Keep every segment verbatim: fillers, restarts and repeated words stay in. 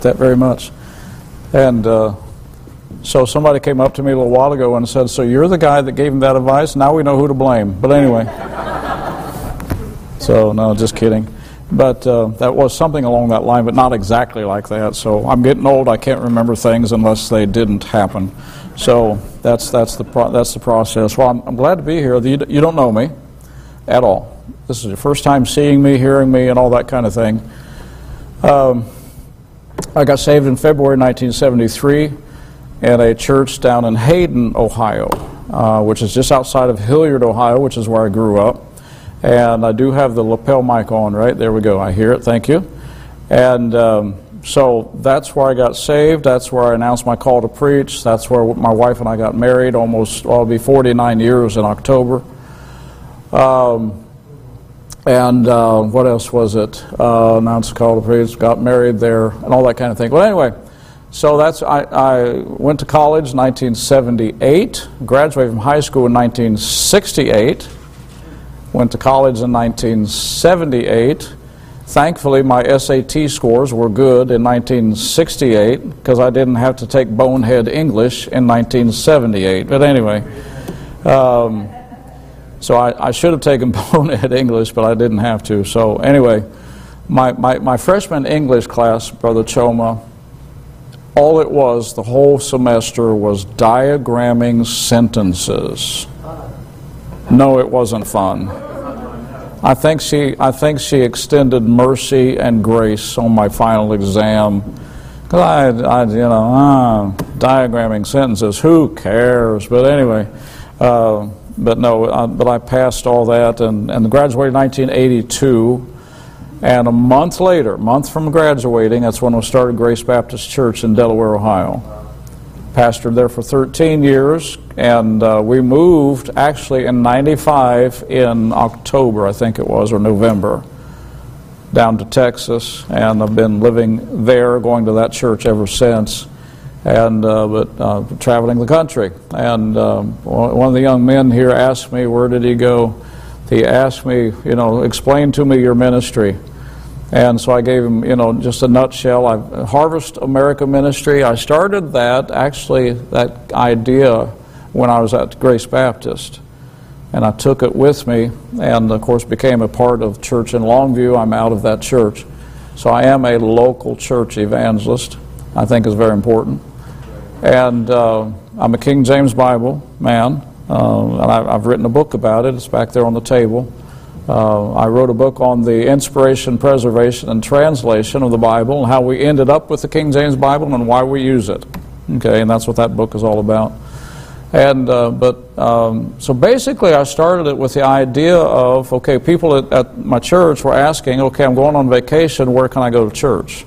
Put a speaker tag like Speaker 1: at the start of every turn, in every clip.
Speaker 1: That very much. And uh, so somebody came up to me a little while ago and said, so you're the guy that gave him that advice? Now we know who to blame. But anyway. So, no, just kidding. But uh, that was something along that line, but not exactly like that. So I'm getting old. I can't remember things unless they didn't happen. So that's that's the pro- that's the process. Well, I'm, I'm glad to be here. You, you don't know me at all. This is your first time seeing me, hearing me, and all that kind of thing. Um, I got saved in February nineteen seventy-three at a church down in Hayden, Ohio, uh, which is just outside of Hilliard, Ohio, which is where I grew up. And I do have the lapel mic on, right? There we go. I hear it. Thank you. And um, so that's where I got saved. That's where I announced my call to preach. That's where my wife and I got married almost, well, it'll be forty-nine years in October. Um, and uh, what else was it? Uh, announced the call to preach, got married there, and all that kind of thing. Well, anyway, so that's I, I went to college in nineteen seventy-eight, graduated from high school in nineteen sixty-eight. Went to college in nineteen seventy-eight. Thankfully, my S A T scores were good in nineteen sixty-eight because I didn't have to take bonehead English in nineteen seventy-eight. But anyway, um, so I, I should have taken bonehead English, but I didn't have to. So anyway, my, my, my freshman English class, Brother Choma, all it was the whole semester was diagramming sentences. No, it wasn't fun. I think she I think she extended mercy and grace on my final exam. Because I, I, you know, ah, diagramming sentences, who cares? But anyway, uh, but no, uh, but I passed all that and, and graduated in nineteen eighty-two. And a month later, a month from graduating, that's when we started Grace Baptist Church in Delaware, Ohio. Pastored there for thirteen years, and uh, we moved actually in ninety-five in October, I think it was, or November, down to Texas, and I've been living there, going to that church ever since, and uh, but uh, traveling the country. And um, one of the young men here asked me, where did he go? He asked me, you know, explain to me your ministry. And so I gave him, you know, just a nutshell. I Harvest America Ministry. I started that, actually, that idea when I was at Grace Baptist. And I took it with me and, of course, became a part of church in Longview. I'm out of that church. So I am a local church evangelist, I think is very important. And uh, I'm a King James Bible man, uh, and I, I've written a book about it. It's back there on the table. Uh, I wrote a book on the inspiration, preservation, and translation of the Bible, and how we ended up with the King James Bible and why we use it. Okay, and that's what that book is all about. And uh, but um, so basically, I started it with the idea of, okay, people at, at my church were asking, okay, I'm going on vacation, where can I go to church?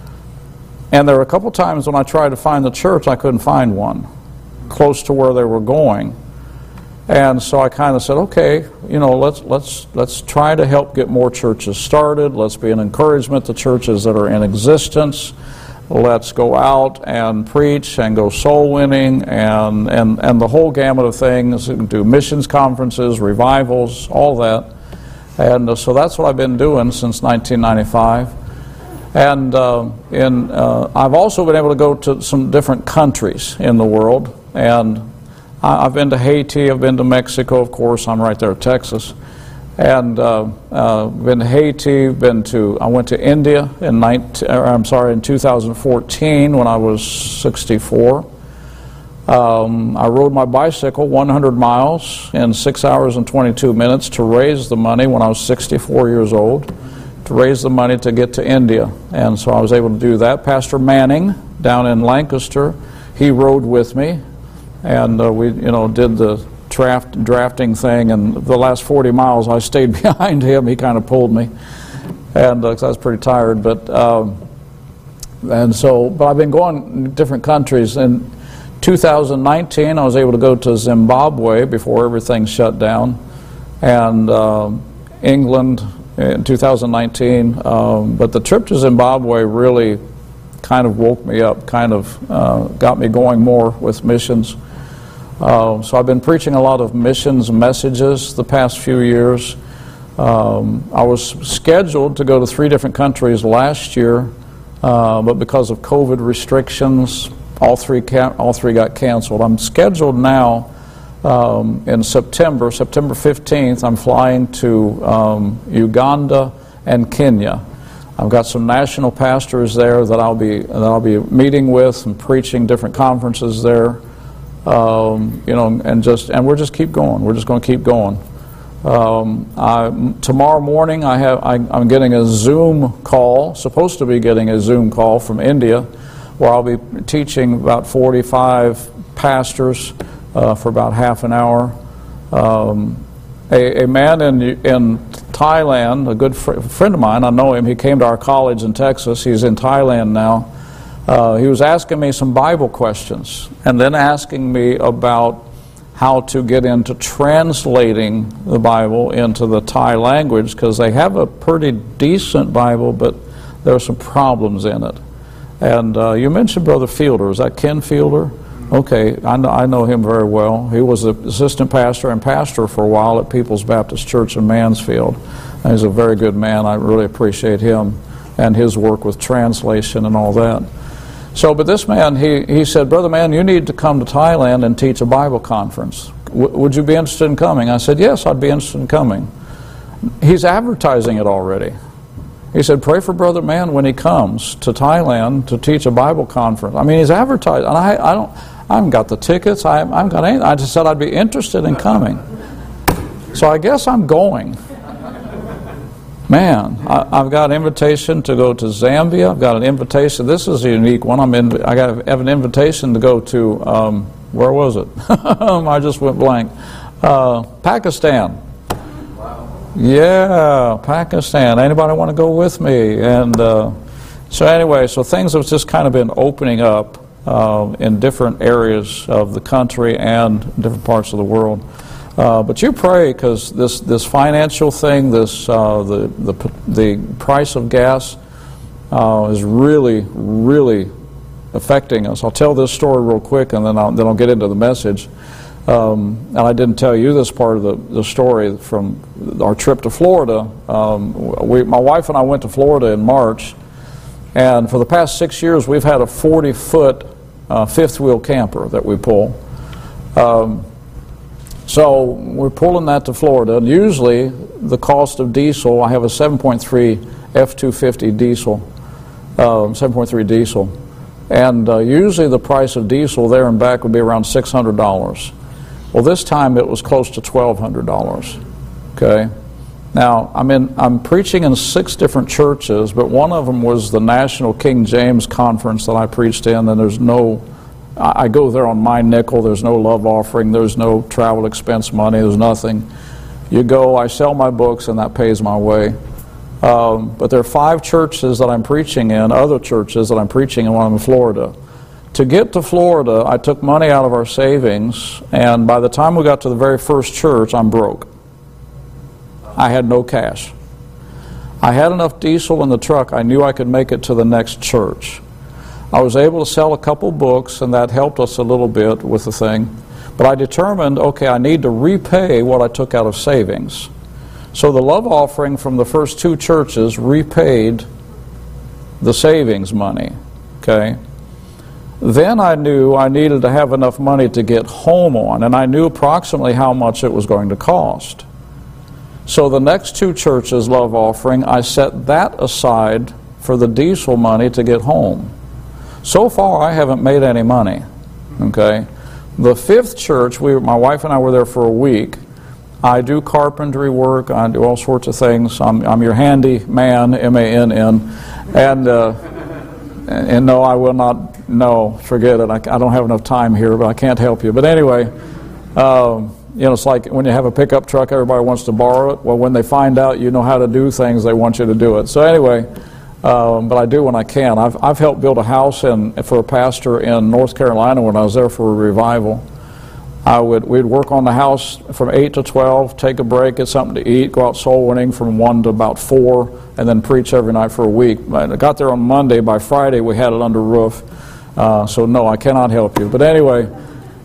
Speaker 1: And there were a couple times when I tried to find the church, I couldn't find one close to where they were going. And so I kind of said, okay, you know, let's let's let's try to help get more churches started. Let's be an encouragement to churches that are in existence. Let's go out and preach and go soul winning and and, and the whole gamut of things. Do missions conferences, revivals, all that. And uh, so that's what I've been doing since nineteen ninety-five. And uh, in uh, I've also been able to go to some different countries in the world. And I've been to Haiti, I've been to Mexico, of course, I'm right there in Texas. And uh, uh, been to Haiti, been to, I went to India in nineteen, I'm sorry, in two thousand fourteen when I was sixty-four. Um, I rode my bicycle one hundred miles in six hours and twenty-two minutes to raise the money when I was sixty-four years old, to raise the money to get to India. And so I was able to do that. Pastor Manning down in Lancaster, he rode with me. And uh, we, you know, did the draft, drafting thing, and the last forty miles I stayed behind him. He kind of pulled me, and uh, 'cause I was pretty tired. But um, and so, but I've been going to different countries. In two thousand nineteen, I was able to go to Zimbabwe before everything shut down, and uh, England in two thousand nineteen. Um, but the trip to Zimbabwe really kind of woke me up, kind of uh, got me going more with missions. Uh, so I've been preaching a lot of missions messages the past few years. Um, I was scheduled to go to three different countries last year, uh, but because of COVID restrictions, all three can- all three got canceled. I'm scheduled now um, in September, September fifteenth. I'm flying to um, Uganda and Kenya. I've got some national pastors there that I'll be that I'll be meeting with and preaching different conferences there. Um, you know, and just and we're just keep going. We're just going to keep going. Um, I, tomorrow morning, I have I, I'm getting a Zoom call. Supposed to be getting a Zoom call from India, where I'll be teaching about forty-five pastors uh, for about half an hour. Um, a, a man in in Thailand, a good fr- friend of mine, I know him. He came to our college in Texas. He's in Thailand now. Uh, he was asking me some Bible questions, and then asking me about how to get into translating the Bible into the Thai language, because they have a pretty decent Bible, but there are some problems in it. And uh, you mentioned Brother Fielder. Is that Ken Fielder? Okay, I know, I know him very well. He was the assistant pastor and pastor for a while at People's Baptist Church in Mansfield. And he's a very good man. I really appreciate him and his work with translation and all that. So, but this man, he, he said, Brother Man, you need to come to Thailand and teach a Bible conference. W- would you be interested in coming? I said, yes, I'd be interested in coming. He's advertising it already. He said, pray for Brother Man when he comes to Thailand to teach a Bible conference. I mean, he's advertising. And I, I don't, I haven't got the tickets. I, I haven't got anything. I just said I'd be interested in coming. So I guess I'm going. Man, I, I've got an invitation to go to Zambia. I've got an invitation. This is a unique one. I'm in. I got have an invitation to go to. Um, where was it? I just went blank. Uh, Pakistan. Wow. Yeah, Pakistan. Anybody want to go with me? And uh, so anyway, so things have just kind of been opening up uh, in different areas of the country and different parts of the world. Uh, but you pray, because this, this financial thing, this uh, the, the the price of gas uh, is really, really affecting us. I'll tell this story real quick, and then I'll, then I'll get into the message. Um, and I didn't tell you this part of the, the story from our trip to Florida. Um, we, my wife and I went to Florida in March, and for the past six years we've had a forty-foot uh, fifth-wheel camper that we pull. Um, So we're pulling that to Florida, and usually the cost of diesel, I have a seven point three F two fifty diesel, uh, seven point three diesel, and uh, usually the price of diesel there and back would be around six hundred dollars. Well, this time it was close to twelve hundred dollars. Okay, now I'm in, I'm preaching in six different churches, but one of them was the National King James Conference that I preached in, and there's no I go there on my nickel. There's no love offering. There's no travel expense money. There's nothing. You go, I sell my books, and that pays my way. Um, but there are five churches that I'm preaching in, other churches that I'm preaching in when I'm in Florida. To get to Florida, I took money out of our savings, and by the time we got to the very first church, I'm broke. I had no cash. I had enough diesel in the truck. I knew I could make it to the next church. I was able to sell a couple books, and that helped us a little bit with the thing. But I determined, okay, I need to repay what I took out of savings. So the love offering from the first two churches repaid the savings money, okay? Then I knew I needed to have enough money to get home on, and I knew approximately how much it was going to cost. So the next two churches' love offering, I set that aside for the diesel money to get home. So far, I haven't made any money, okay? The fifth church, we, my wife and I were there for a week. I do carpentry work. I do all sorts of things. I'm, I'm your handy man, M A N N. And, uh, and no, I will not, no, forget it. I, I don't have enough time here, but I can't help you. But anyway, um, you know, it's like when you have a pickup truck, everybody wants to borrow it. Well, when they find out you know how to do things, they want you to do it. So anyway, Um, but I do when I can. I've, I've helped build a house in, for a pastor in North Carolina when I was there for a revival. I would we'd work on the house from eight to twelve, take a break, get something to eat, go out soul winning from one to about four, and then preach every night for a week. I got there on Monday. By Friday, we had it under roof. Uh, so no, I cannot help you. But anyway,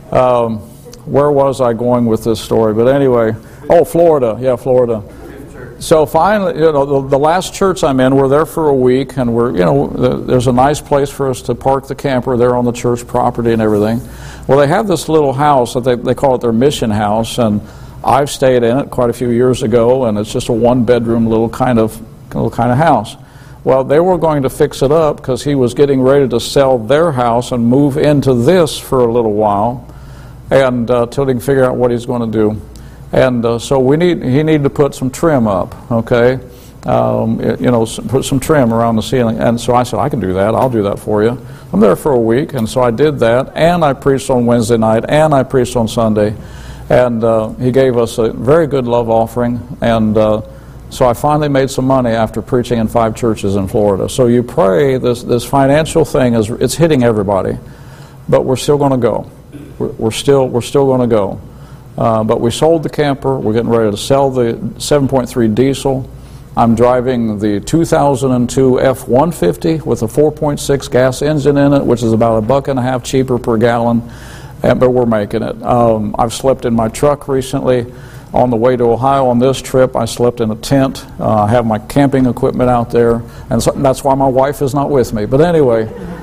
Speaker 1: um, where was I going with this story? But anyway, oh, Florida. Yeah, Florida. so finally, you know, the, the last church I'm in, we're there for a week, and we're, you know, the, there's a nice place for us to park the camper there on the church property and everything. Well, they have this little house that they, they call it their mission house, and I've stayed in it quite a few years ago, and it's just a one-bedroom little kind of little kind of house. Well, they were going to fix it up because he was getting ready to sell their house and move into this for a little while, and uh, till he can figure out what he's going to do. And uh, so we need he needed to put some trim up, okay? Um, you know, put some trim around the ceiling. And so I said, I can do that. I'll do that for you. I'm there for a week, and so I did that. And I preached on Wednesday night, and I preached on Sunday. And uh, he gave us a very good love offering. And uh, so I finally made some money after preaching in five churches in Florida. So you pray this this financial thing is it's hitting everybody, but we're still going to go. We're, we're still we're still going to go. Uh, but we sold the camper. We're getting ready to sell the seven point three diesel. I'm driving the two thousand two F one fifty with a four point six gas engine in it, which is about a buck and a half cheaper per gallon, and, but we're making it. Um, I've slept in my truck recently. On the way to Ohio on this trip, I slept in a tent. Uh, I have my camping equipment out there, and so that's why my wife is not with me. But anyway,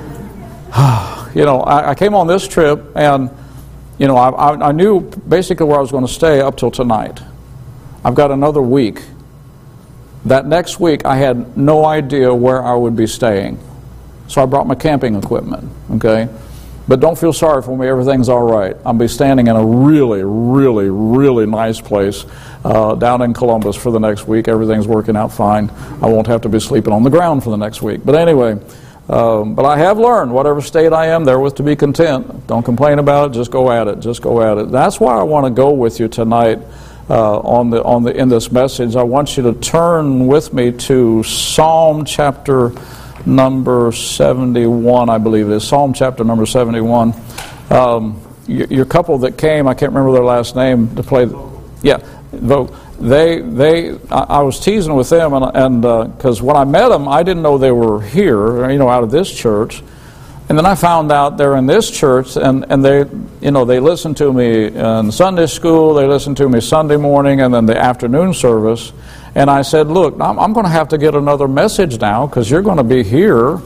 Speaker 1: you know, I, I came on this trip, and you know, I, I, I knew basically where I was going to stay up till tonight. I've got another week. That next week, I had no idea where I would be staying. So I brought my camping equipment, okay? But don't feel sorry for me, everything's all right. I'll be standing in a really, really, really nice place uh, down in Columbus for the next week. Everything's working out fine. I won't have to be sleeping on the ground for the next week. But anyway, Um, but I have learned, whatever state I am, therewith to be content. Don't complain about it. Just go at it. Just go at it. That's why I want to go with you tonight uh, on the on the in this message. I want you to turn with me to Psalm chapter number seventy-one, I believe it is. Psalm chapter number seventy-one. Um, your, your couple that came, I can't remember their last name to play. Yeah, vote. They, they, I, I was teasing with them, and and because uh, when I met them, I didn't know they were here, you know, out of this church, and then I found out they're in this church, and, and they, you know, they listen to me in Sunday school, they listen to me Sunday morning, and then the afternoon service, and I said, look, I'm, I'm going to have to get another message now because you're going to be here,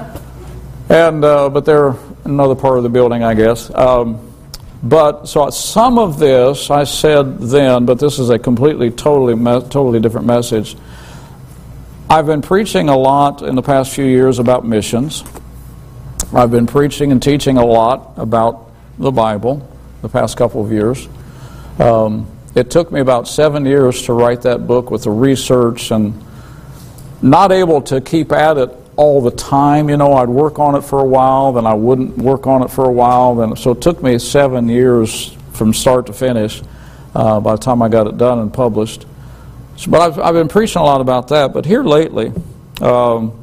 Speaker 1: and uh, but they're in another part of the building, I guess. Um, But so some of this I said then, but this is a completely, totally, me- totally different message. I've been preaching a lot in the past few years about missions. I've been preaching and teaching a lot about the Bible the past couple of years. Um, it took me about seven years to write that book with the research, and not able to keep at it all the time. You know, I'd work on it for a while, then I wouldn't work on it for a while. Then, so it took me seven years from start to finish uh, by the time I got it done and published. So, but I've, I've been preaching a lot about that. But here lately, um,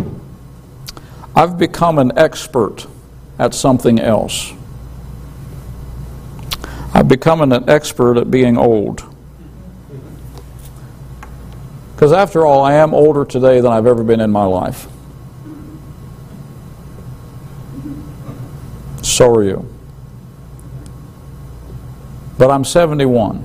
Speaker 1: I've become an expert at something else. I've become an expert at being old. Because after all, I am older today than I've ever been in my life. So are you. But I'm seventy-one.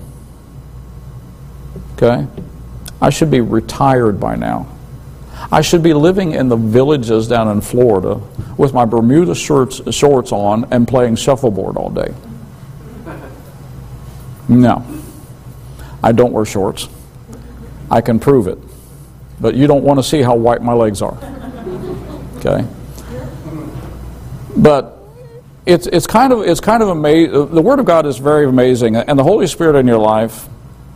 Speaker 1: Okay? I should be retired by now. I should be living in the villages down in Florida with my Bermuda shorts, shorts on and playing shuffleboard all day. No. I don't wear shorts. I can prove it. But you don't want to see how white my legs are. Okay? But it's it's kind of it's kind of amazing. The Word of God is very amazing, and the Holy Spirit in your life.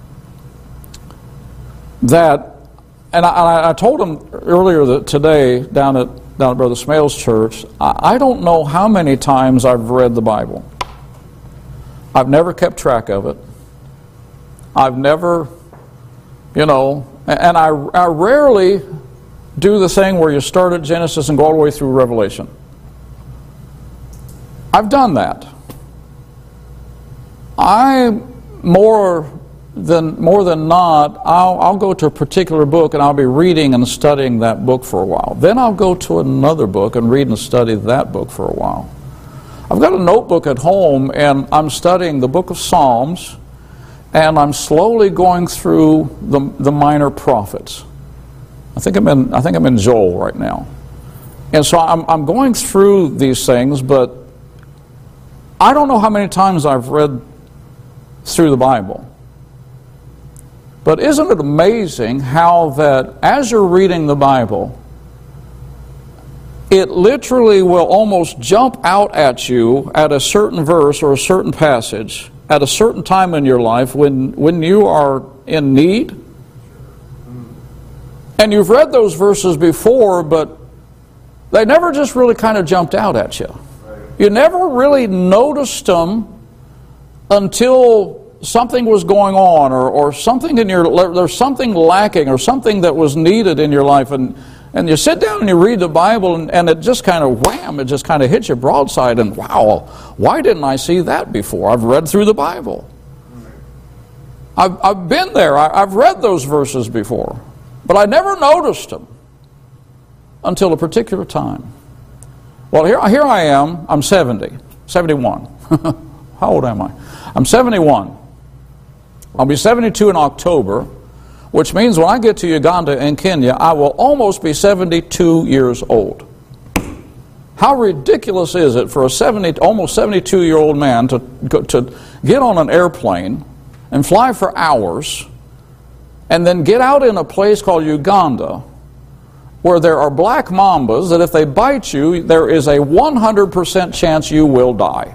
Speaker 1: That, and I, I told him earlier that today down at down at Brother Smale's church, I, I don't know how many times I've read the Bible. I've never kept track of it. I've never, you know, and I I rarely do the thing where you start at Genesis and go all the way through Revelation. I've done that. I more than more than not, I'll, I'll go to a particular book and I'll be reading and studying that book for a while. Then I'll go to another book and read and study that book for a while. I've got a notebook at home and I'm studying the book of Psalms, and I'm slowly going through the, the minor prophets. I think I'm in I think I'm in Joel right now. And so I'm I'm going through these things, but I don't know how many times I've read through the Bible. But isn't it amazing how that as you're reading the Bible, it literally will almost jump out at you at a certain verse or a certain passage at a certain time in your life when, when you are in need? And you've read those verses before, but they never just really kind of jumped out at you. You never really noticed them until something was going on, or, or something in your there's something lacking, or something that was needed in your life, and and you sit down and you read the Bible, and, and it just kind of wham, it just kind of hits you broadside, and wow, why didn't I see that before? I've read through the Bible. I've I've been there. I, I've read those verses before, but I never noticed them until a particular time. Well, here, here I am. I'm seventy, seventy-one. How old am I? I'm seventy-one. I'll be seventy-two in October, which means when I get to Uganda and Kenya, I will almost be seventy-two years old. How ridiculous is it for a seventy, almost seventy-two-year-old man to, to get on an airplane and fly for hours and then get out in a place called Uganda, where there are black mambas that if they bite you, there is a one hundred percent chance you will die.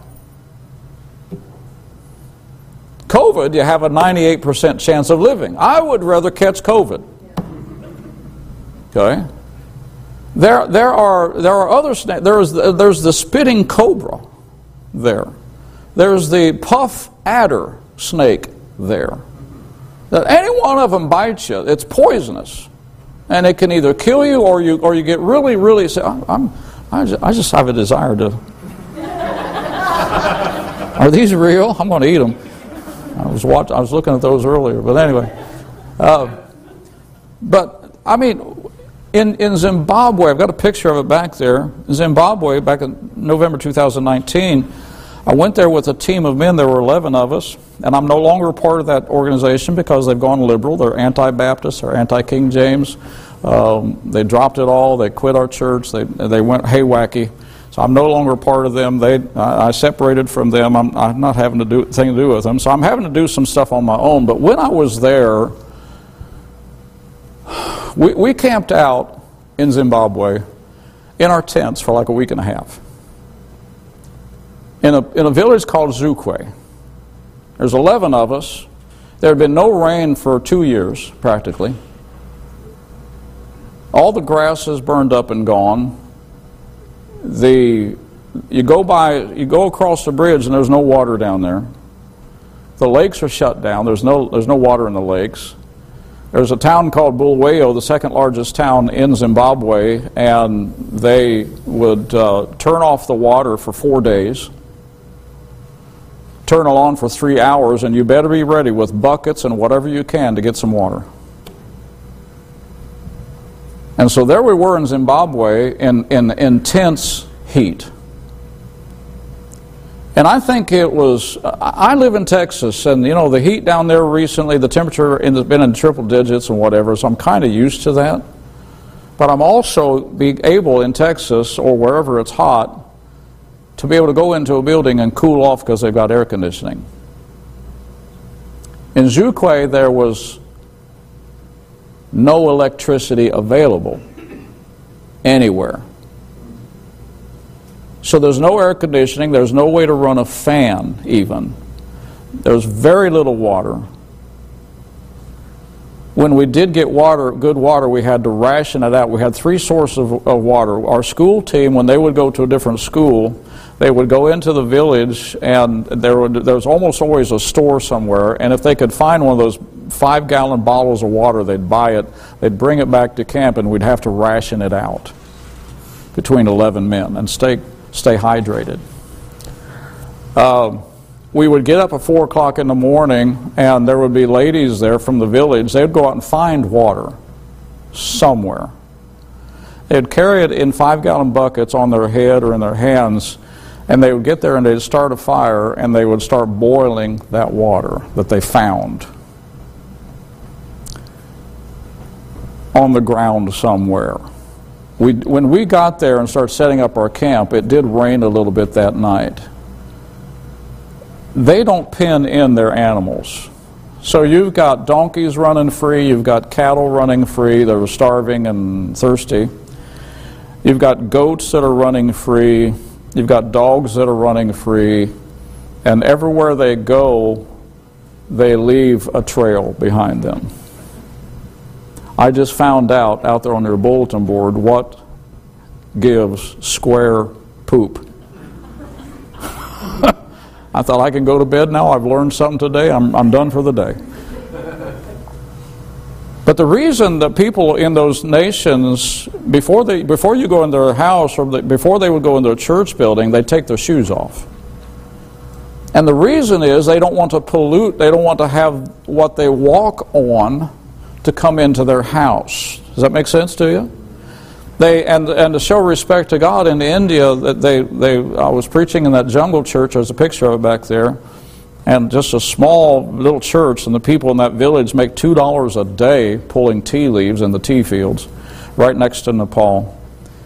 Speaker 1: COVID, you have a ninety-eight percent chance of living. I would rather catch COVID. Okay? There, there are there are other snakes. There is the, there's the spitting cobra there. There's the puff adder snake there. That any one of them bites you, it's poisonous. And it can either kill you, or you or you get really, really sick. I'm, I, just, I just have a desire to. Are these real? I'm going to eat them. I was watch, I was looking at those earlier, but anyway. Uh, but I mean, in in Zimbabwe, I've got a picture of it back there. In Zimbabwe, back in November two thousand nineteen, I went there with a team of men. There were eleven of us, and I'm no longer a part of that organization because they've gone liberal. They're anti-Baptist, they're anti-King James. Um, they dropped it all. They quit our church. They they went hay-wacky. So I'm no longer a part of them. They I, I separated from them. I'm, I'm not having to do anything to do with them. So I'm having to do some stuff on my own. But when I was there, we we camped out in Zimbabwe in our tents for like a week and a half. In a, in a village called Zukwe. There's eleven of us. There had been no rain for two years, practically. All the grass is burned up and gone. The you go by, you go across the bridge, and there's no water down there. The lakes are shut down. There's no there's no water in the lakes. There's a town called Bulawayo, the second largest town in Zimbabwe, and they would uh, turn off the water for four days. Turn it on for three hours, and you better be ready with buckets and whatever you can to get some water. And so there we were in Zimbabwe in, in intense heat. And I think it was, I live in Texas, and you know, the heat down there recently, the temperature has been in triple digits and whatever, so I'm kind of used to that. But I'm also be able in Texas or wherever it's hot to be able to go into a building and cool off because they've got air conditioning. In Zukwe, there was no electricity available anywhere. So there's no air conditioning, there's no way to run a fan even. There's very little water. When we did get water, good water, we had to ration it out. We had three sources of, of water. Our school team, when they would go to a different school, they would go into the village, and there, would, there was almost always a store somewhere, and if they could find one of those five-gallon bottles of water, they'd buy it, they'd bring it back to camp, and we'd have to ration it out between eleven men and stay, stay hydrated. Uh, we would get up at four o'clock in the morning, and there would be ladies there from the village. They'd go out and find water somewhere. They'd carry it in five-gallon buckets on their head or in their hands, And they would get there and they'd start a fire and they would start boiling that water that they found on the ground somewhere. We, when we got there and started setting up our camp, it did rain a little bit that night. They don't pen in their animals. So you've got donkeys running free, you've got cattle running free that are starving and thirsty. You've got goats that are running free. You've got dogs that are running free. And everywhere they go, they leave a trail behind them. I just found out out there on their bulletin board what gives square poop. I thought, I can go to bed now. I've learned something today. I'm, I'm done for the day. But the reason that people in those nations, before they before you go in their house or before they would go into a church building, they take their shoes off. And the reason is they don't want to pollute, they don't want to have what they walk on to come into their house. Does that make sense to you? They and and to show respect to God in India, that they they I was preaching in that jungle church. There's a picture of it back there, and just a small little church, and the people in that village make two dollars a day pulling tea leaves in the tea fields, right next to Nepal.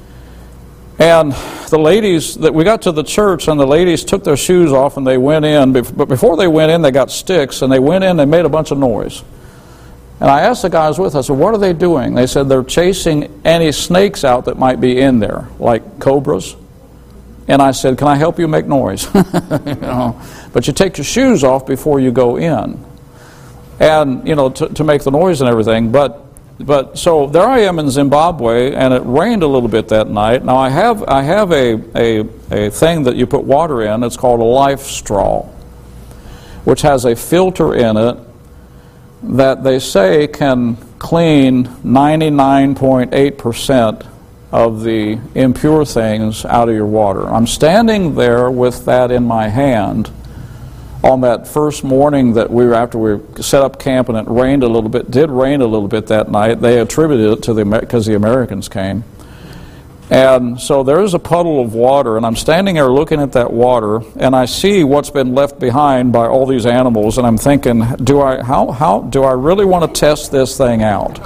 Speaker 1: And the ladies that we got to the church, and the ladies took their shoes off and they went in. But before they went in, they got sticks, and they went in. They made a bunch of noise. And I asked the guys with us, I said, what are they doing? They said they're chasing any snakes out that might be in there, like cobras. And I said, can I help you make noise? you know, but you take your shoes off before you go in, and you know, to, to make the noise and everything. But but so there I am in Zimbabwe, and it rained a little bit that night. Now I have I have a a, a thing that you put water in. It's called a life straw, which has a filter in it that they say can clean ninety-nine point eight percent of the impure things out of your water. I'm standing there with that in my hand on that first morning that we were, after we set up camp, and it rained a little bit, did rain a little bit that night. They attributed it to the, because the Americans came. And so there's a puddle of water, and I'm standing there looking at that water, and I see what's been left behind by all these animals, and I'm thinking, do I how how do I really want to test this thing out?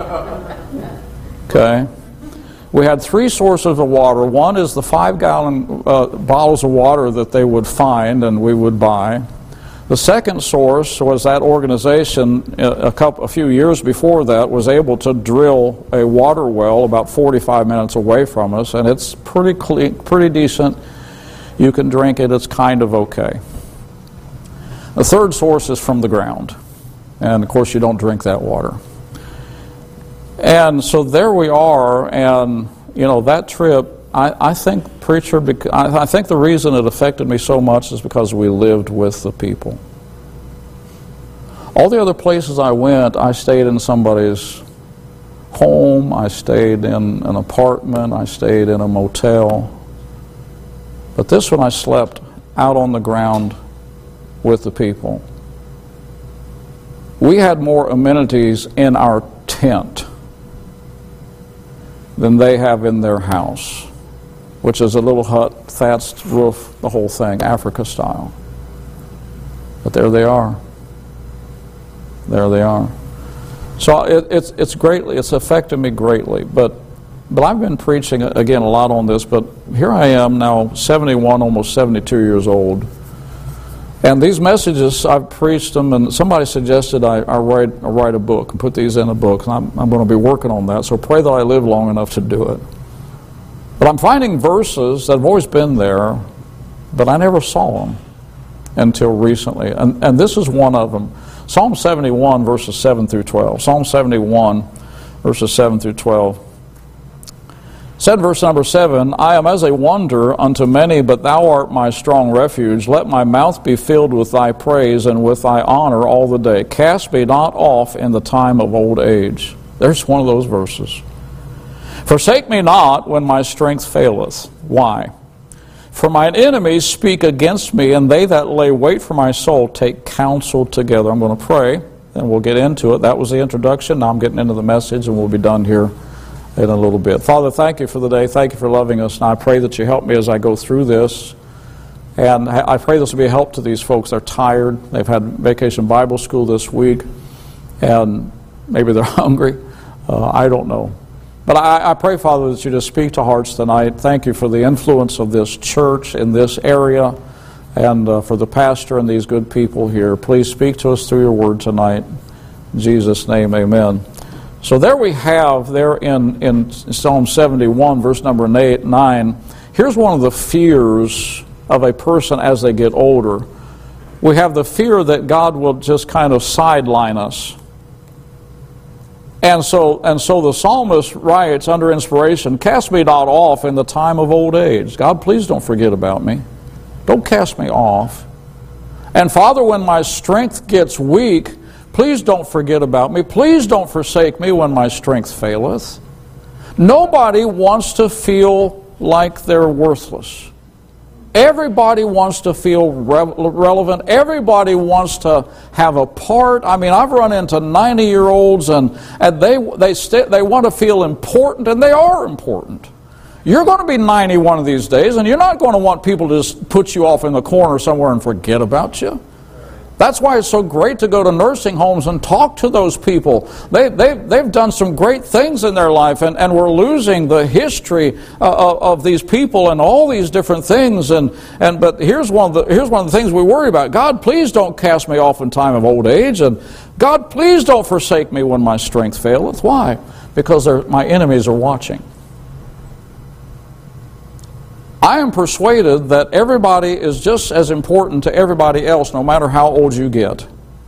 Speaker 1: Okay. We had three sources of water. One is the five-gallon uh, bottles of water that they would find and we would buy. The second source was that organization a couple, a few years before that was able to drill a water well about forty-five minutes away from us, and it's pretty clean, pretty decent. You can drink it. It's kind of okay. The third source is from the ground, and of course you don't drink that water. And so there we are, and you know that trip. I, I think preacher. I think the reason it affected me so much is because we lived with the people. All the other places I went, I stayed in somebody's home. I stayed in an apartment. I stayed in a motel. But this one, I slept out on the ground with the people. We had more amenities in our tent than they have in their house, which is a little hut, thatched roof, the whole thing, Africa style. But there they are. There they are. So it, it's it's greatly, it's affected me greatly. But but I've been preaching again a lot on this. But here I am now, seventy-one, almost seventy-two years old, and these messages I've preached them. And somebody suggested I, I write I write a book and put these in a book. And I'm I'm going to be working on that. So pray that I live long enough to do it. But I'm finding verses that have always been there, but I never saw them until recently. And, and this is one of them. Psalm seventy-one, verses seven through twelve. Psalm seventy-one, verses seven through twelve. Said verse number seven, I am as a wonder unto many, but thou art my strong refuge. Let my mouth be filled with thy praise and with thy honor all the day. Cast me not off in the time of old age. There's one of those verses. Forsake me not when my strength faileth. Why? For mine enemies speak against me, and they that lay wait for my soul take counsel together. I'm going to pray, and we'll get into it. That was the introduction. Now I'm getting into the message, and we'll be done here in a little bit. Father, thank you for the day. Thank you for loving us, and I pray that you help me as I go through this. And I pray this will be a help to these folks. They're tired. They've had Vacation Bible School this week, and maybe they're hungry. Uh, I don't know. But I, I pray, Father, that you just speak to hearts tonight. Thank you for the influence of this church in this area, and uh, for the pastor and these good people here. Please speak to us through your word tonight. In Jesus' name, amen. So there we have, there in, in Psalm seventy-one, verse number eight, nine, here's one of the fears of a person as they get older. We have the fear that God will just kind of sideline us. And so, and so the psalmist writes under inspiration, "Cast me not off in the time of old age." God, please don't forget about me. Don't cast me off. And Father, when my strength gets weak, please don't forget about me. Please don't forsake me when my strength faileth. Nobody wants to feel like they're worthless. Everybody wants to feel re- relevant. Everybody wants to have a part. I mean, I've run into ninety-year-olds, and, and they they st- they want to feel important, and they are important. You're going to be ninety one of these days, and you're not going to want people to just put you off in the corner somewhere and forget about you. That's why it's so great to go to nursing homes and talk to those people. They, they, they've done some great things in their life, and, and we're losing the history uh, of these people and all these different things. And, and But here's one, of the, here's one of the things we worry about. God, please don't cast me off in time of old age. And God, please don't forsake me when my strength faileth. Why? Because my enemies are watching. I am persuaded that everybody is just as important to everybody else, no matter how old you get.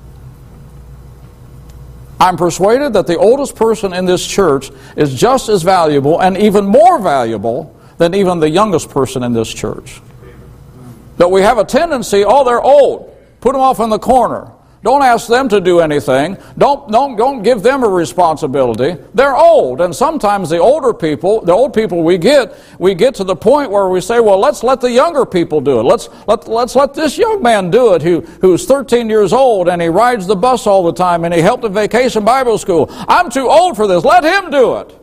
Speaker 1: I'm persuaded that the oldest person in this church is just as valuable and even more valuable than even the youngest person in this church. But we have a tendency, oh, they're old. Put them off in the corner. Don't ask them to do anything. Don't, don't, don't give them a responsibility. They're old, and sometimes the older people, the old people we get, we get to the point where we say, well, let's let the younger people do it. Let's let, let's let this young man do it who, who's thirteen years old, and he rides the bus all the time, and he helped at Vacation Bible School. I'm too old for this. Let him do it.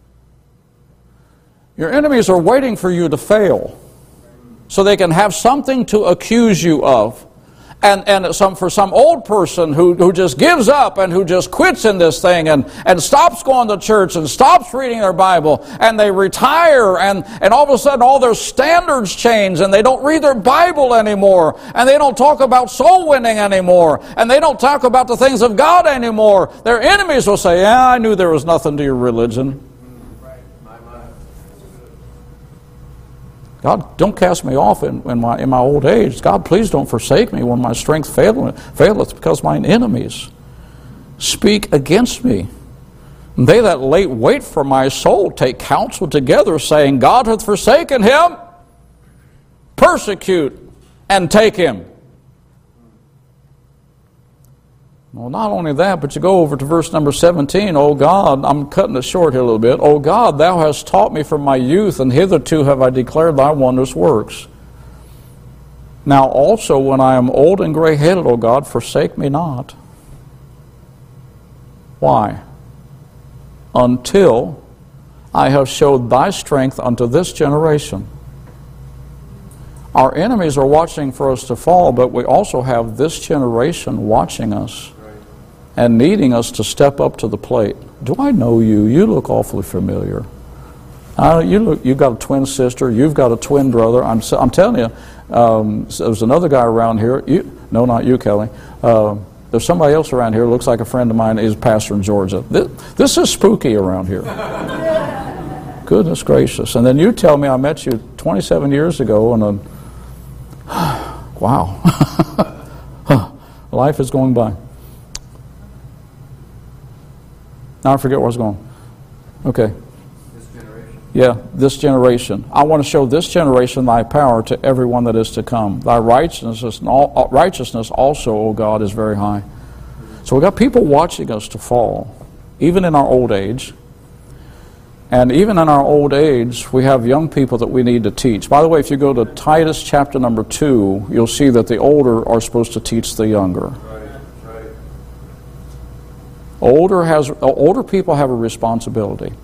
Speaker 1: Your enemies are waiting for you to fail so they can have something to accuse you of. And and some for some old person who, who just gives up and who just quits in this thing and, and stops going to church and stops reading their Bible, and they retire, and, and all of a sudden all their standards change, and they don't read their Bible anymore, and they don't talk about soul winning anymore, and they don't talk about the things of God anymore. Their enemies will say, yeah, I knew there was nothing to your religion. God, don't cast me off in, in, my, in my old age. God, please don't forsake me when my strength faileth, faileth because mine enemies speak against me. And they that late wait for my soul take counsel together, saying, God hath forsaken him. Persecute and take him. Well, not only that, but you go over to verse number seventeen. O God, I'm cutting it short here a little bit. O God, thou hast taught me from my youth, and hitherto have I declared thy wondrous works. Now also, when I am old and gray-headed, O God, forsake me not. Why? Until I have showed thy strength unto this generation. Our enemies are watching for us to fall, but we also have this generation watching us and needing us to step up to the plate. Do I know you? You look awfully familiar. Uh, you look. You've got a twin sister. You've got a twin brother. I'm. I'm telling you. Um, there's another guy around here. You, no, not you, Kelly. Uh, there's somebody else around here. Looks like a friend of mine. He's a pastor in Georgia. This, this is spooky around here. Goodness gracious! And then you tell me I met you twenty-seven years ago, and a wow, life is going by. Now I forget where I was going. Okay.
Speaker 2: This generation.
Speaker 1: Yeah, this generation. I want to show this generation thy power to everyone that is to come. Thy righteousness, righteousness also, O God, is very high. So we've got people watching us to fall, even in our old age. And even in our old age, we have young people that we need to teach. By the way, if you go to Titus chapter number two, you'll see that the older are supposed to teach the younger. Older has older people have a responsibility.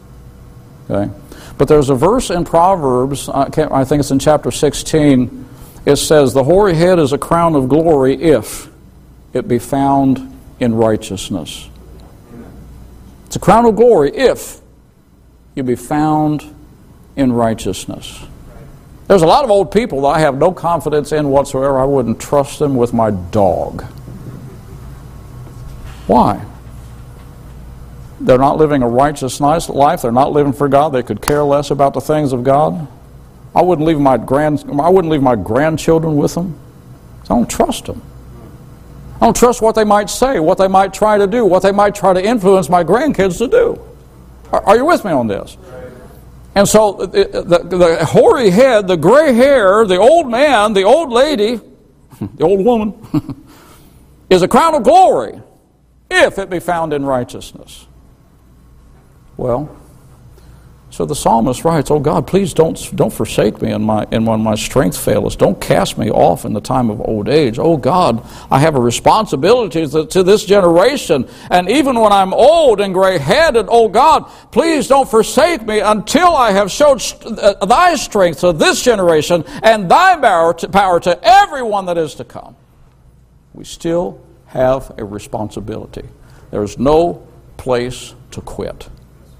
Speaker 1: Okay, but there's a verse in Proverbs. I, can't, I think it's in chapter sixteen, it says, the hoary head is a crown of glory if it be found in righteousness. It's a crown of glory if you be found in righteousness. There's a lot of old people that I have no confidence in whatsoever. I wouldn't trust them with my dog. Why? They're not living a righteous, nice life. They're not living for God. They could care less about the things of God. I wouldn't leave my grand, I wouldn't leave my grandchildren with them. I don't trust them. I don't trust what they might say, what they might try to do, what they might try to influence my grandkids to do. Are, are you with me on this? And so the, the, the hoary head, the gray hair, the old man, the old lady, the old woman, is a crown of glory if it be found in righteousness. Well, so the psalmist writes, oh God, please don't, don't forsake me in my, in when my strength fails. Don't cast me off in the time of old age. Oh God, I have a responsibility to, to this generation. And even when I'm old and gray-headed, oh God, please don't forsake me until I have showed thy strength to this generation and thy power to, power to everyone that is to come. We still have a responsibility. There's no place to quit.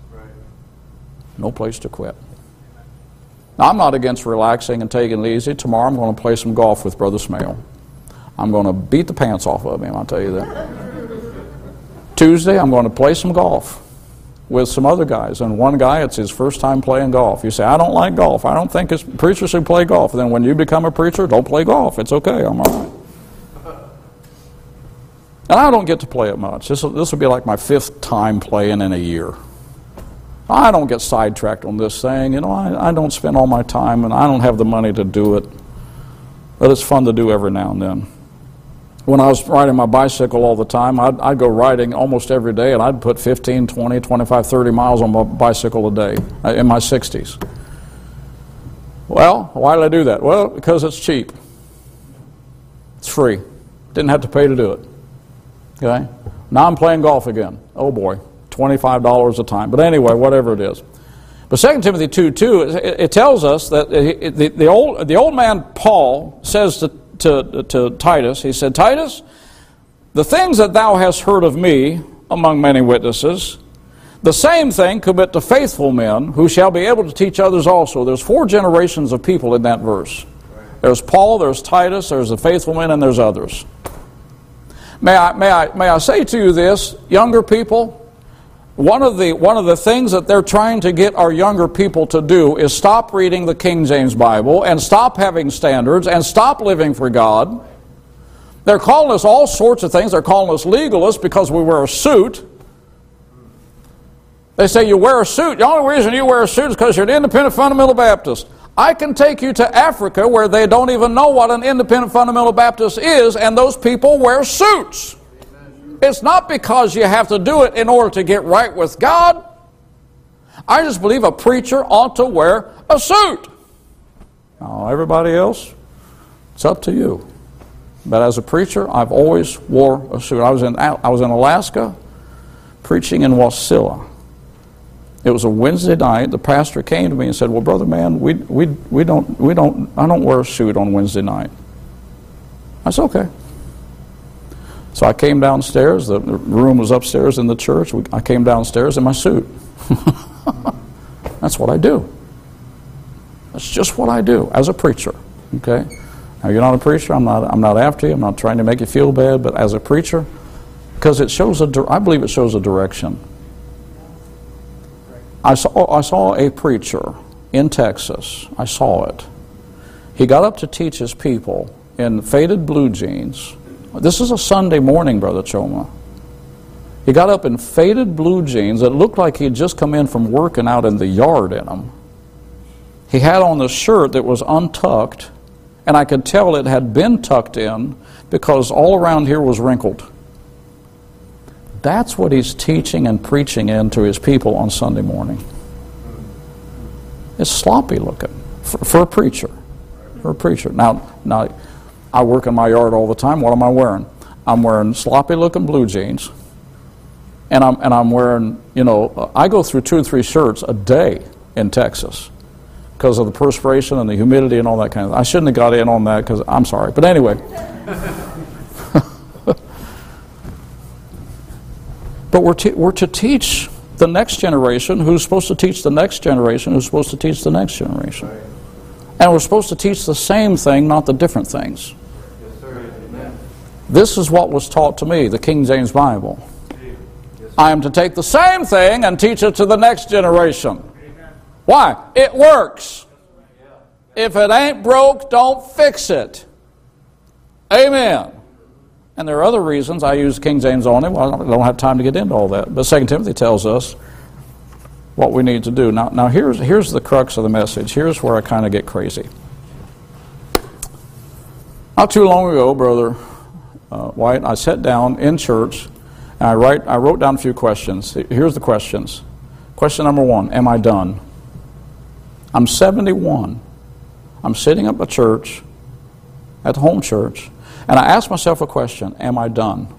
Speaker 1: No place to quit. Now, I'm not against relaxing and taking it easy. Tomorrow I'm going to play some golf with Brother Smale. I'm going to beat the pants off of him, I'll tell you that. Tuesday I'm going to play some golf with some other guys. And one guy, it's his first time playing golf. You say, I don't like golf. I don't think preachers should play golf. Then when you become a preacher, don't play golf. It's okay. I'm all right. And I don't get to play it much. This will, this will be like my fifth time playing in a year. I don't get sidetracked on this thing. You know, I, I don't spend all my time, and I don't have the money to do it. But it's fun to do every now and then. When I was riding my bicycle all the time, I'd, I'd go riding almost every day, and I'd put fifteen, twenty, twenty-five, thirty miles on my bicycle a day in my sixties. Well, why did I do that? Well, because it's cheap. It's free. Didn't have to pay to do it. Okay? Now I'm playing golf again. Oh boy. twenty-five dollars a time. But anyway, whatever it is. But Second Timothy two two, it, it tells us that it, the, the, old, the old man Paul says to, to, to Titus, he said, Titus, the things that thou hast heard of me among many witnesses, the same thing commit to faithful men who shall be able to teach others also. There's four generations of people in that verse. There's Paul, there's Titus, there's the faithful men, and there's others. May I, may I, may I say to you this, younger people, One of the one of the things that they're trying to get our younger people to do is stop reading the King James Bible and stop having standards and stop living for God. They're calling us all sorts of things. They're calling us legalists because we wear a suit. They say you wear a suit. The only reason you wear a suit is because you're an independent fundamental Baptist. I can take you to Africa where they don't even know what an independent fundamental Baptist is, and those people wear suits. It's not because you have to do it in order to get right with God. I just believe a preacher ought to wear a suit. Now, everybody else, it's up to you. But as a preacher, I've always wore a suit. I was in I was in Alaska preaching in Wasilla. It was a Wednesday night. The pastor came to me and said, "Well, brother, man, we we we don't we don't I don't wear a suit on Wednesday night." I said, "Okay." So I came downstairs. The room was upstairs in the church. I came downstairs in my suit. That's what I do. That's just what I do as a preacher. Okay. Now you're not a preacher. I'm not. I'm not after you. I'm not trying to make you feel bad. But as a preacher, because it shows a. I believe it shows a direction. I saw. I saw a preacher in Texas. I saw it. He got up to teach his people in faded blue jeans. This is a Sunday morning, Brother Choma. He got up in faded blue jeans that looked like he'd just come in from working out in the yard in them. He had on the shirt that was untucked, and I could tell it had been tucked in because all around here was wrinkled. That's what he's teaching and preaching in to his people on Sunday morning. It's sloppy looking for, for a preacher. For a preacher. Now, now, I work in my yard all the time. What am I wearing? I'm wearing sloppy-looking blue jeans, and I'm and I'm wearing, you know, I go through two or three shirts a day in Texas, because of the perspiration and the humidity and all that kind of thing. I shouldn't have got in on that because I'm sorry. But anyway. But we're, te- we're to teach the next generation who's supposed to teach the next generation who's supposed to teach the next generation. And we're supposed to teach the same thing, not the different things.
Speaker 2: Yes, sir. Amen.
Speaker 1: This is what was taught to me, the King James Bible. Yes, I am to take the same thing and teach it to the next generation. Amen. Why? It works. If it ain't broke, don't fix it. Amen. And there are other reasons I use King James only. Well, I don't have time to get into all that. But Second Timothy tells us what we need to do. Now, now here's, here's the crux of the message. Here's where I kind of get crazy. Not too long ago, Brother uh, White, I sat down in church and I, write, I wrote down a few questions. Here's the questions. Question number one, am I done? I'm seventy-one. I'm sitting up at church, at the home church, and I asked myself a question, am I done?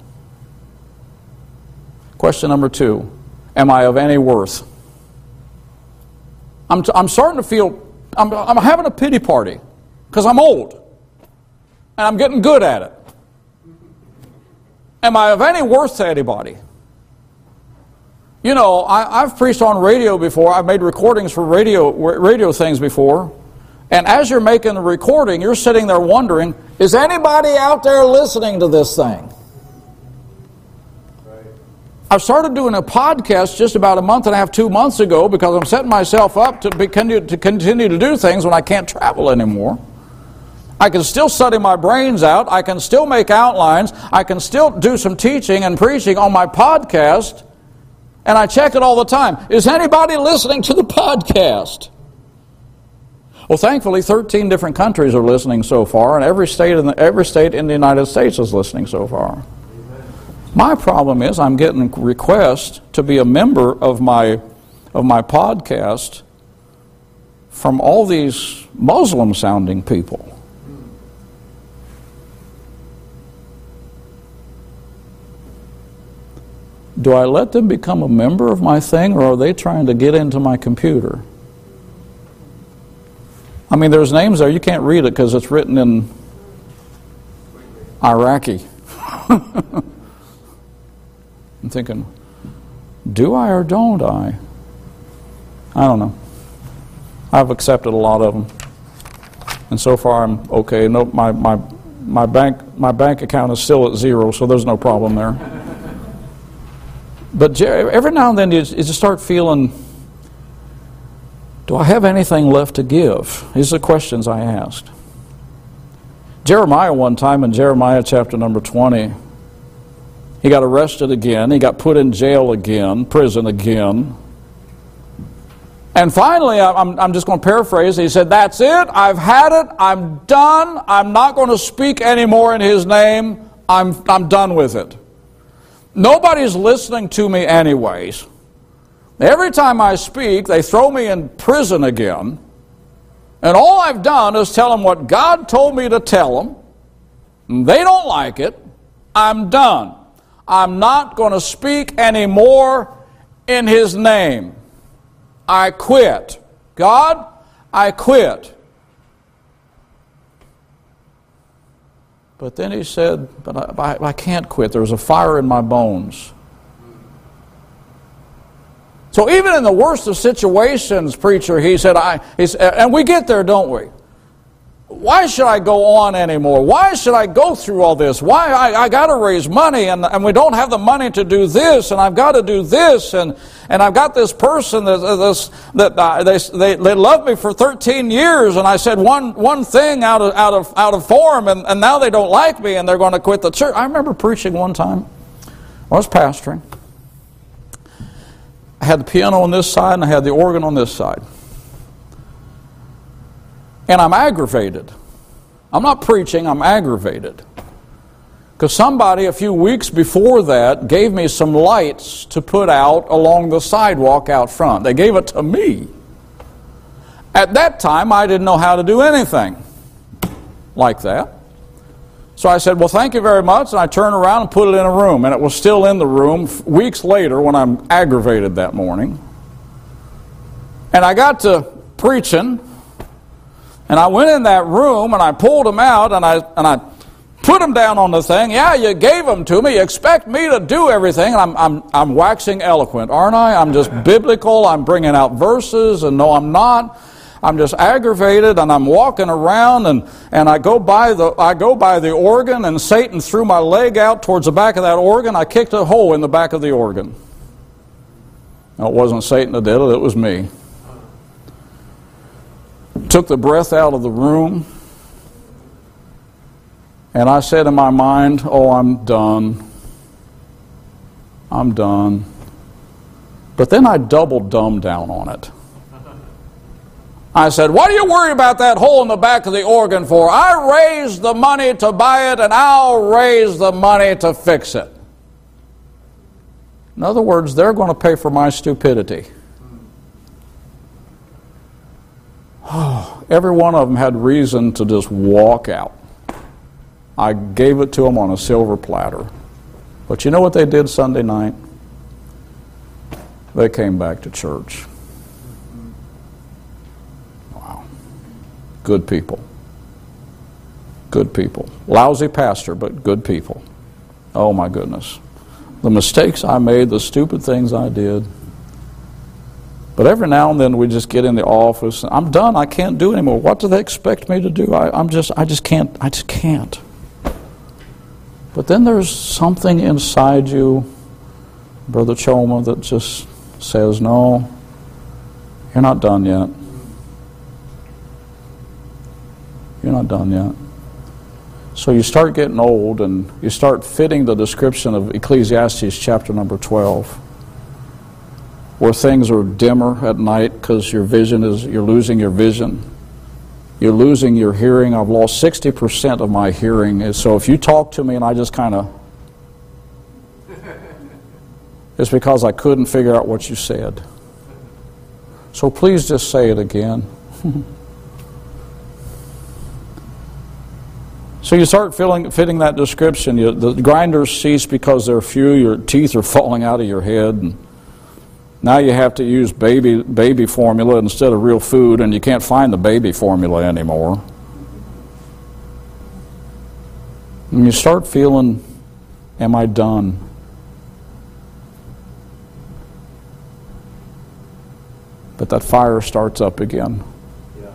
Speaker 1: Question number two, am I of any worth? I'm, t- I'm starting to feel, I'm, I'm having a pity party because I'm old and I'm getting good at it. Am I of any worth to anybody? You know, I, I've preached on radio before. I've made recordings for radio, radio things before. And as you're making the recording, you're sitting there wondering, is anybody out there listening to this thing?
Speaker 2: Right.
Speaker 1: I started doing a podcast just about a month and a half, two months ago, because I'm setting myself up to, be, to continue to do things when I can't travel anymore. I can still study my brains out. I can still make outlines. I can still do some teaching and preaching on my podcast. And I check it all the time. Is anybody listening to the podcast? Well, thankfully, thirteen different countries are listening so far, and every state in the, every state in the United States is listening so far.
Speaker 2: Amen.
Speaker 1: My problem is I'm getting requests to be a member of my of my podcast from all these Muslim-sounding people. Do I let them become a member of my thing, or are they trying to get into my computer? I mean, there's names there. You can't read it because it's written in Iraqi. I'm thinking, do I or don't I? I don't know. I've accepted a lot of them, and so far I'm okay. No, my my my bank my bank account is still at zero, so there's no problem there. But every now and then you just start feeling, do I have anything left to give? These are the questions I asked. Jeremiah one time in Jeremiah chapter number twenty, he got arrested again. He got put in jail again, prison again. And finally, I'm, I'm just going to paraphrase, he said, that's it, I've had it, I'm done, I'm not going to speak anymore in his name, I'm, I'm done with it. Nobody's listening to me anyways. Every time I speak, they throw me in prison again. And all I've done is tell them what God told me to tell them. They don't like it. I'm done. I'm not going to speak anymore in His name. I quit. God, I quit. But then he said, but I, I, I can't quit. There's a fire in my bones. So even in the worst of situations, preacher, he said, I, he said, and we get there, don't we? Why should I go on anymore? Why should I go through all this? Why I, I got to raise money, and, and we don't have the money to do this, and I've got to do this, and, and I've got this person that this, that uh, they, they they loved me for thirteen years, and I said one one thing out of out of out of form, and, and now they don't like me, and they're going to quit the church. I remember preaching one time. I was pastoring. I had the piano on this side, and I had the organ on this side. And I'm aggravated. I'm not preaching, I'm aggravated. Because somebody a few weeks before that gave me some lights to put out along the sidewalk out front. They gave it to me. At that time, I didn't know how to do anything like that. So I said, well, thank you very much. And I turned around and put it in a room. And it was still in the room weeks later when I'm aggravated that morning. And I got to preaching. And I went in that room and I pulled them out and I and I put them down on the thing. Yeah, you gave them to me. You expect me to do everything. And I'm I'm I'm waxing eloquent, aren't I? I'm just biblical. I'm bringing out verses, and no, I'm not. I'm just aggravated, and I'm walking around, and, and I go by the I go by the organ, and Satan threw my leg out towards the back of that organ. I kicked a hole in the back of the organ. No, it wasn't Satan that did it. It was me. Took the breath out of the room, and I said in my mind, "Oh, I'm done. I'm done." But then I doubled dumb down on it. I said, "What are you worried about that hole in the back of the organ for? I raised the money to buy it, and I'll raise the money to fix it." In other words, they're going to pay for my stupidity. Oh, every one of them had reason to just walk out. I gave it to them on a silver platter. But you know what they did Sunday night? They came back to church. Good people. Good people. Lousy pastor, but good people. Oh my goodness. The mistakes I made, the stupid things I did. But every now and then we just get in the office. I'm done. I can't do anymore. What do they expect me to do? I, I'm just, I just can't. I just can't. But then there's something inside you, Brother Choma, that just says, "No, you're not done yet. You're not done yet." So you start getting old, and you start fitting the description of Ecclesiastes chapter number twelve, where things are dimmer at night because your vision is, you're losing your vision. You're losing your hearing. I've lost sixty percent of my hearing. So if you talk to me and I just kind of, it's because I couldn't figure out what you said. So please just say it again. So you start filling, fitting that description. You, the grinders cease because they're few. Your teeth are falling out of your head. And now you have to use baby baby formula instead of real food, and you can't find the baby formula anymore. And you start feeling, am I done? But that fire starts up again. Yeah.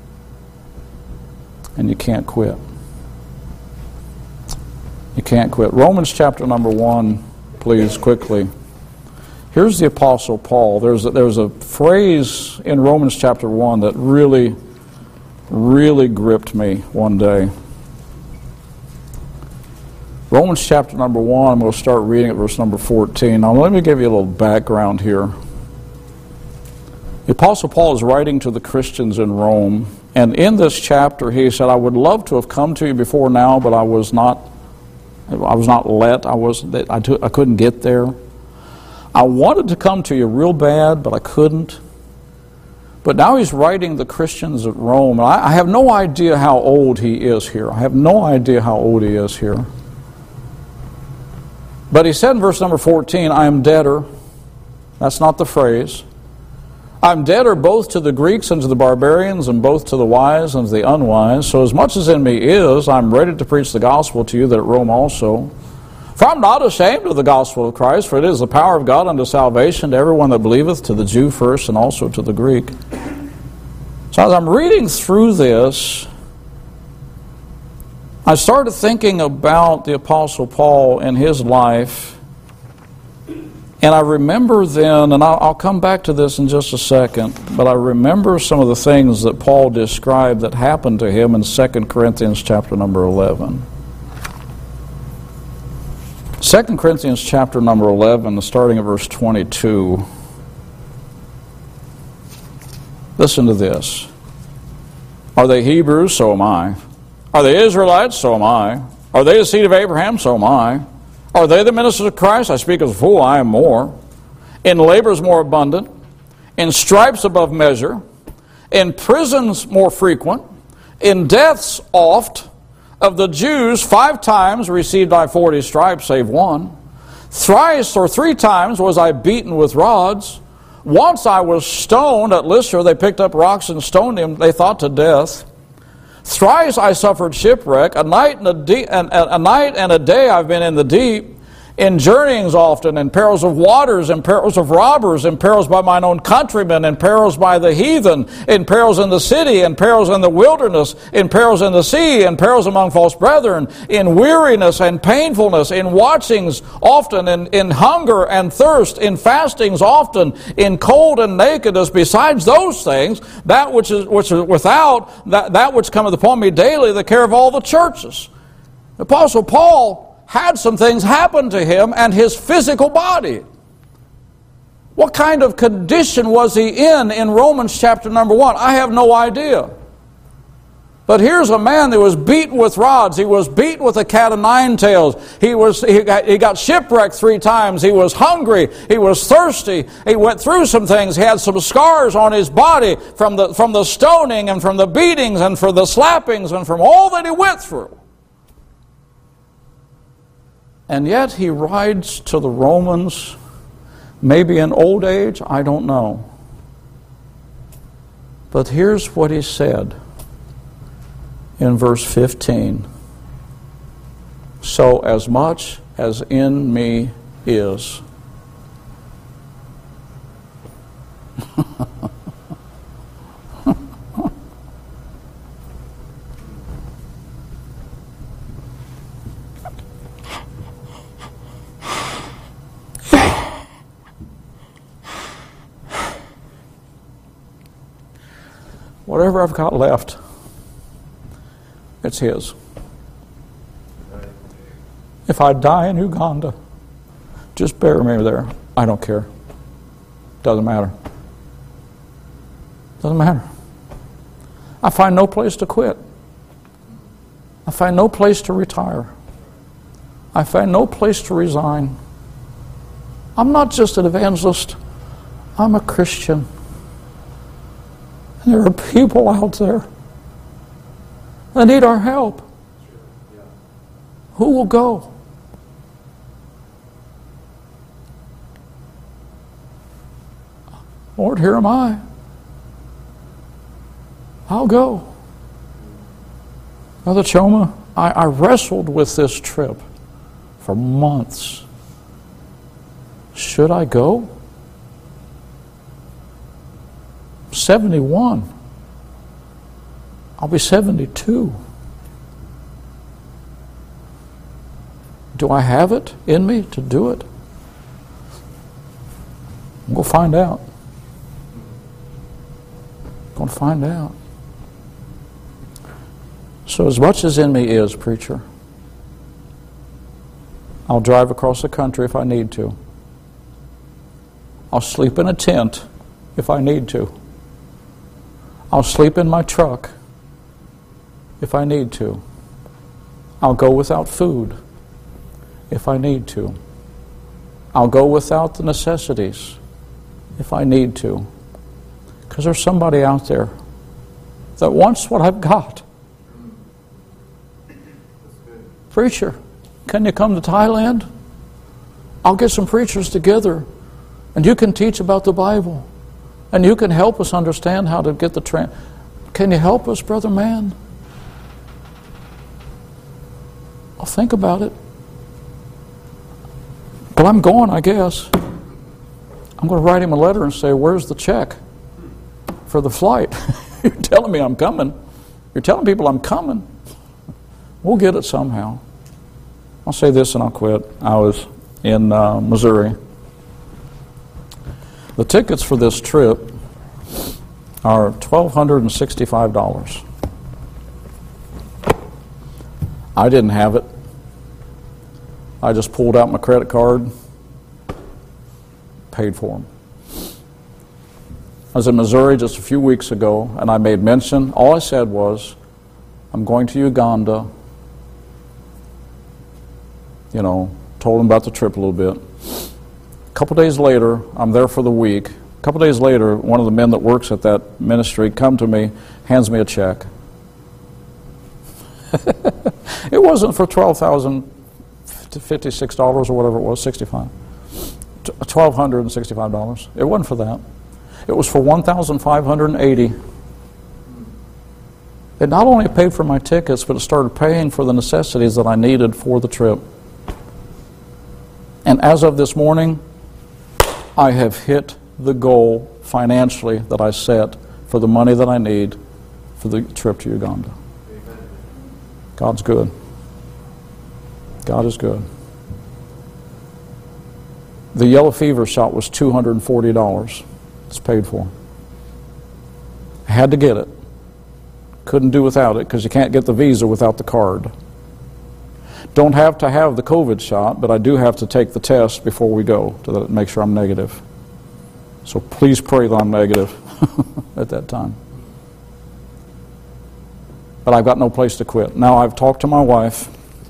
Speaker 1: And you can't quit. You can't quit. Romans chapter number one, please, quickly. Here's the Apostle Paul. There's a, there's a phrase in Romans chapter one that really, really gripped me one day. Romans chapter number one, I'm going to start reading at verse number fourteen. Now let me give you a little background here. The Apostle Paul is writing to the Christians in Rome, and in this chapter he said, "I would love to have come to you before now, but I was not I was not let. I was I, I couldn't get there. I wanted to come to you real bad, but I couldn't." But now he's writing the Christians at Rome. And I, I have no idea how old he is here. I have no idea how old he is here. But he said in verse number fourteen, "I am debtor." That's not the phrase. "I'm debtor both to the Greeks and to the barbarians, and both to the wise and to the unwise. So as much as in me is, I'm ready to preach the gospel to you that at Rome also. For I'm not ashamed of the gospel of Christ, for it is the power of God unto salvation to everyone that believeth, to the Jew first, and also to the Greek." So as I'm reading through this, I started thinking about the Apostle Paul and his life. And I remember then, and I'll, I'll come back to this in just a second, but I remember some of the things that Paul described that happened to him in Second Corinthians chapter number eleven. Second Corinthians chapter number eleven, starting at verse twenty-two. Listen to this. "Are they Hebrews? So am I. Are they Israelites? So am I. Are they the seed of Abraham? So am I. Are they the ministers of Christ? I speak as a fool, I am more. In labors more abundant, in stripes above measure, in prisons more frequent, in deaths oft. Of the Jews five times received I forty stripes, save one. Thrice or three times was I beaten with rods. Once I was stoned at Lystra. They picked up rocks and stoned him, they thought to death. Thrice I suffered shipwreck. A night and a, de- and, a, a night and a day I've been in the deep. In journeyings often, in perils of waters, in perils of robbers, in perils by mine own countrymen, in perils by the heathen, in perils in the city, in perils in the wilderness, in perils in the sea, in perils among false brethren, in weariness and painfulness, in watchings often, in, in hunger and thirst, in fastings often, in cold and nakedness. Besides those things, that which is which is without, that, that which cometh upon me daily, the care of all the churches. The Apostle Paul had some things happen to him and his physical body. What kind of condition was he in in Romans chapter number one? I have no idea. But here's a man that was beaten with rods. He was beaten with a cat of nine tails. He was he got, he got shipwrecked three times. He was hungry. He was thirsty. He went through some things. He had some scars on his body from the from the stoning and from the beatings and from the slappings and from all that he went through. And yet he writes to the Romans, maybe in old age, I don't know. But here's what he said in verse fifteen. So as much as in me is. Whatever I've got left, it's His. If I die in Uganda, just bury me there. I don't care. Doesn't matter. Doesn't matter. I find no place to quit. I find no place to retire. I find no place to resign. I'm not just an evangelist. I'm a Christian. And there are people out there that need our help. Who will go? Lord, here am I. I'll go. Brother Choma, I, I wrestled with this trip for months. Should I go? seventy-one. I'll be seventy-two. Do I have it in me to do it? We'll find out. Going to find out. So as much as in me is, preacher, I'll drive across the country if I need to. I'll sleep in a tent if I need to. I'll sleep in my truck if I need to. I'll go without food if I need to. I'll go without the necessities if I need to. Because there's somebody out there that wants what I've got. Preacher, can you come to Thailand? I'll get some preachers together and you can teach about the Bible. And you can help us understand how to get the train. Can you help us, brother man? I'll think about it. But I'm going, I guess. I'm going to write him a letter and say, where's the check for the flight? You're telling me I'm coming. You're telling people I'm coming. We'll get it somehow. I'll say this and I'll quit. I was in uh, Missouri. The tickets for this trip are one thousand two hundred sixty-five dollars. I didn't have it. I just pulled out my credit card, paid for them. I was in Missouri just a few weeks ago, and I made mention. All I said was, I'm going to Uganda. You know, told them about the trip a little bit. A couple days later, I'm there for the week. A couple days later, one of the men that works at that ministry come to me, hands me a check. It wasn't for twelve thousand fifty-six dollars or whatever it was, sixty-five. one thousand two hundred sixty-five dollars. It wasn't for that. It was for one thousand five hundred eighty dollars. It not only paid for my tickets, but it started paying for the necessities that I needed for the trip. And as of this morning, I have hit the goal financially that I set for the money that I need for the trip to Uganda. God's good. God is good. The yellow fever shot was two hundred forty dollars. It's paid for. I had to get it. Couldn't do without it because you can't get the visa without the card. Don't have to have the COVID shot, but I do have to take the test before we go to make sure I'm negative. So please pray that I'm negative at that time. But I've got no place to quit. Now I've talked to my wife,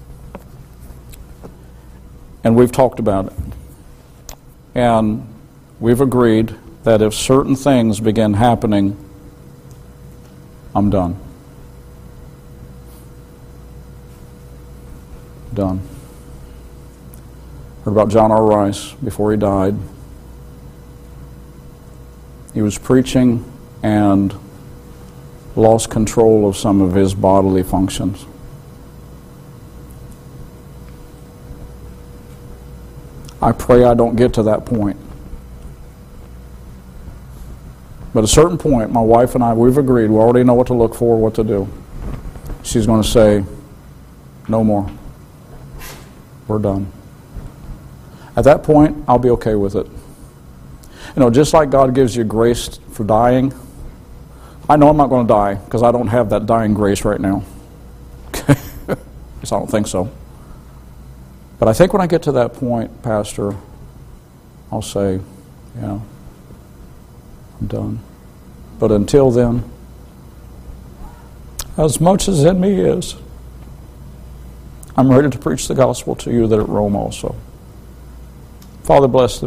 Speaker 1: and we've talked about it. And we've agreed that if certain things begin happening, I'm done. Done. Heard about John R. Rice before he died. He was preaching and lost control of some of his bodily functions. I pray I don't get to that point. But at a certain point, my wife and I, we've agreed, we already know what to look for, what to do. She's going to say, no more. We're done. At that point, I'll be okay with it. You know, just like God gives you grace for dying, I know I'm not going to die because I don't have that dying grace right now. Okay? At least I don't think so. But I think when I get to that point, Pastor, I'll say, yeah, I'm done. But until then, as much as in me is, I'm ready to preach the gospel to you that at Rome also. Father, bless the